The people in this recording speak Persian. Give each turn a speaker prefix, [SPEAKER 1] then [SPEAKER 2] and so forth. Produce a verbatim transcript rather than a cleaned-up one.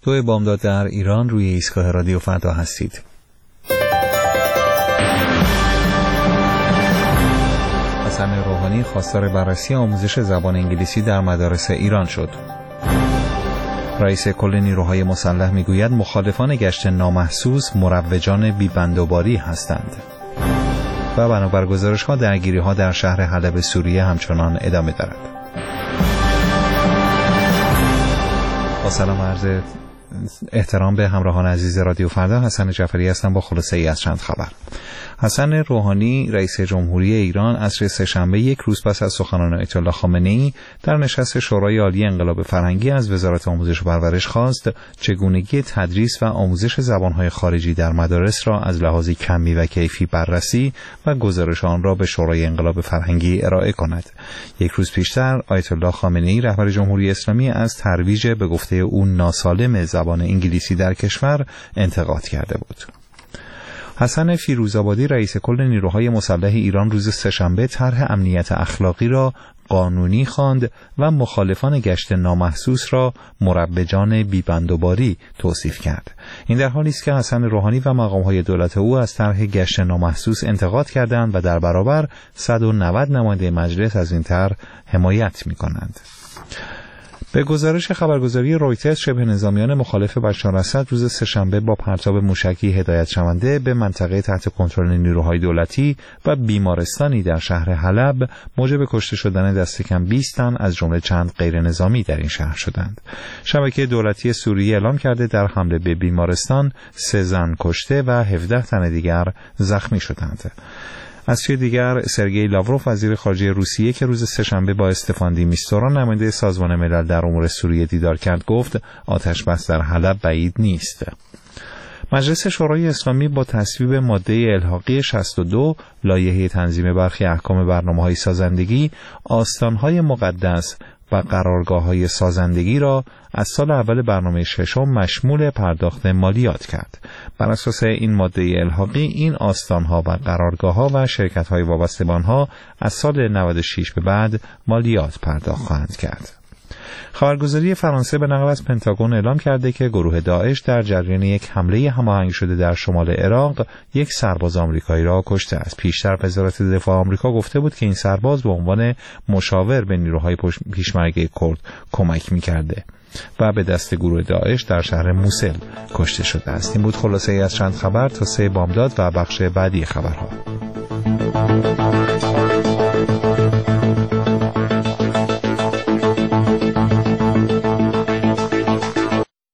[SPEAKER 1] دو بامداد در ایران روی ایستگاه رادیو فردا هستید. حسن روحانی خواستار بررسی آموزش زبان انگلیسی در مدارس ایران شد. رئیس کل نیروهای مسلح میگوید مخالفان گشت نامحسوس مروجان بی‌بندوباری هستند. و بنابر گزارش‌ها درگیری‌ها در شهر حلب سوریه همچنان ادامه دارد. با سلام عرض احترام به همراهان عزیز رادیو فردا، حسن جعفری هستم با خلاصه ای از چند خبر. حسن روحانی رئیس جمهوری ایران عصر سه‌شنبه یک روز پس از سخنان آیت الله خامنه‌ای در نشست شورای عالی انقلاب فرهنگی از وزارت آموزش و پرورش خواست چگونگی تدریس و آموزش زبان‌های خارجی در مدارس را از لحاظ کمی و کیفی بررسی و گزارش آن را به شورای انقلاب فرهنگی ارائه کند. یک روز پیشتر آیت الله خامنه‌ای رهبر جمهوری اسلامی از ترویج به گفته او ناسالم زبان انگلیسی در کشور انتقاد کرده بود. حسن فیروزآبادی رئیس کل نیروهای مسلح ایران روز سه‌شنبه طرح امنیت اخلاقی را قانونی خواند و مخالفان گشت نامحسوس را مروجان بی‌بندوباری توصیف کرد. این در حالی است که حسن روحانی و مقام‌های دولت او از طرح گشت نامحسوس انتقاد کردند و در برابر صد و نود نماینده مجلس از این طرح حمایت می‌کنند. به گزارش خبرگزاری رویترز، شبه نظامیان مخالف بشار اسد روز سه‌شنبه با پرتاب موشکی هدایت شونده به منطقه تحت کنترل نیروهای دولتی و بیمارستانی در شهر حلب موجب کشته شدن دست کم بیست تن از جمله چند غیر نظامی در این شهر شدند. شبکه دولتی سوریه اعلام کرده در حمله به بیمارستان سه زن کشته و هفده تن دیگر زخمی شدند. از سوی دیگر سرگئی لاوروف وزیر خارجه روسیه که روز سه‌شنبه با استفان دیمیستورا نماینده سازمان ملل در امور سوریه دیدار کرد گفت آتش بس در حلب بعید نیست. مجلس شورای اسلامی با تصویب ماده الحاقی شصت و دو لایحه تنظیم برخی احکام برنامه‌های سازندگی آستان‌های مقدس و قرارگاه‌های سازندگی را از سال اول برنامه ششم مشمول پرداخت مالیات کرد. بر اساس این ماده الحاقی این آستان‌ها و قرارگاه‌ها و شرکت‌های وابسته به آنها از سال نود و شش به بعد مالیات پرداخت خواهند کرد. خبرگزاری فرانسه به نقل از پنتاگون اعلام کرده که گروه داعش در جریان یک حمله هماهنگ شده در شمال عراق یک سرباز آمریکایی را کشته است. پیشتر وزارت دفاع آمریکا گفته بود که این سرباز به عنوان مشاور به نیروهای پیشمرگه کرد کمک می‌کرده و به دست گروه داعش در شهر موسل کشته شده است. این بود خلاصه ای از چند خبر تا سه بامداد و بخش بعدی خبرها.